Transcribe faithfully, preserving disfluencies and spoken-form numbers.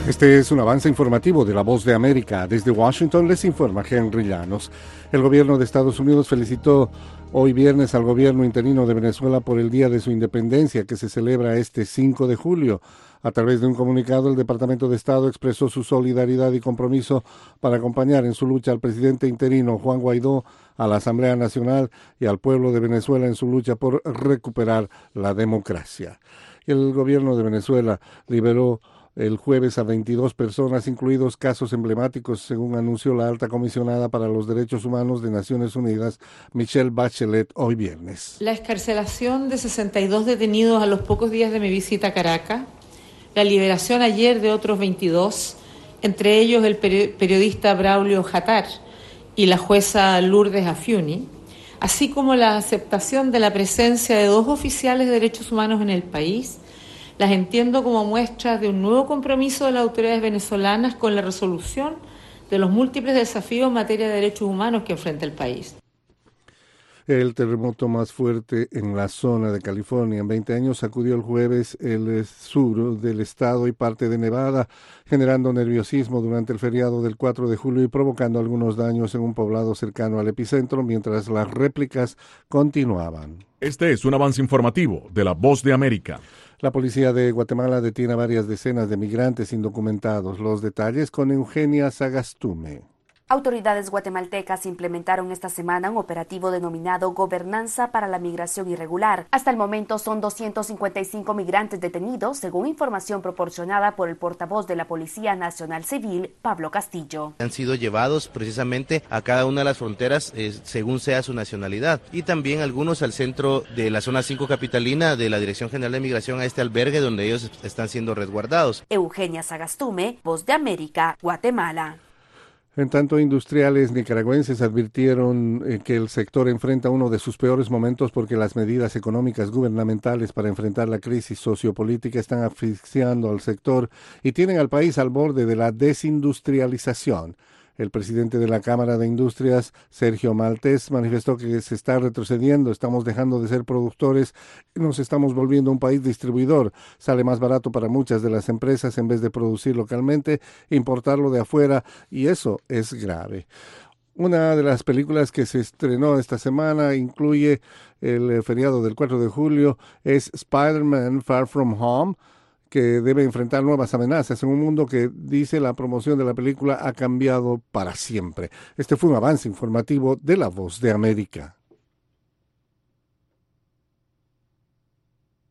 Este es un avance informativo de La Voz de América. Desde Washington les informa Henry Llanos. El gobierno de Estados Unidos felicitó hoy viernes al gobierno interino de Venezuela por el Día de su Independencia, que se celebra este cinco de julio. A través de un comunicado, el Departamento de Estado expresó su solidaridad y compromiso para acompañar en su lucha al presidente interino Juan Guaidó, a la Asamblea Nacional y al pueblo de Venezuela en su lucha por recuperar la democracia. El gobierno de Venezuela liberó el jueves a veintidós personas, incluidos casos emblemáticos, según anunció la alta comisionada para los derechos humanos de Naciones Unidas, Michelle Bachelet, hoy viernes. La excarcelación de sesenta y dos detenidos a los pocos días de mi visita a Caracas, la liberación ayer de otros veintidós, entre ellos el periodista Braulio Jatar y la jueza Lourdes Afiuni, así como la aceptación de la presencia de dos oficiales de derechos humanos en el país, las entiendo como muestras de un nuevo compromiso de las autoridades venezolanas con la resolución de los múltiples desafíos en materia de derechos humanos que enfrenta el país. El terremoto más fuerte en la zona de California en veinte años sacudió el jueves el sur del estado y parte de Nevada, generando nerviosismo durante el feriado del cuatro de julio y provocando algunos daños en un poblado cercano al epicentro, mientras las réplicas continuaban. Este es un avance informativo de La Voz de América. La policía de Guatemala detiene a varias decenas de migrantes indocumentados. Los detalles con Eugenia Sagastume. Autoridades guatemaltecas implementaron esta semana un operativo denominado Gobernanza para la Migración Irregular. Hasta el momento son doscientos cincuenta y cinco migrantes detenidos, según información proporcionada por el portavoz de la Policía Nacional Civil, Pablo Castillo. Han sido llevados precisamente a cada una de las fronteras eh, según sea su nacionalidad, y también algunos al centro de la zona cinco capitalina de la Dirección General de Migración, a este albergue donde ellos están siendo resguardados. Eugenia Sagastume, Voz de América, Guatemala. En tanto, industriales nicaragüenses advirtieron eh, que el sector enfrenta uno de sus peores momentos porque las medidas económicas gubernamentales para enfrentar la crisis sociopolítica están asfixiando al sector y tienen al país al borde de la desindustrialización. El presidente de la Cámara de Industrias, Sergio Maltés, manifestó que se está retrocediendo, estamos dejando de ser productores y nos estamos volviendo un país distribuidor. Sale más barato para muchas de las empresas en vez de producir localmente, importarlo de afuera, y eso es grave. Una de las películas que se estrenó esta semana incluye el feriado del cuatro de julio, es Spider-Man Far From Home, que debe enfrentar nuevas amenazas en un mundo que, dice la promoción de la película, ha cambiado para siempre. Este fue un avance informativo de La Voz de América.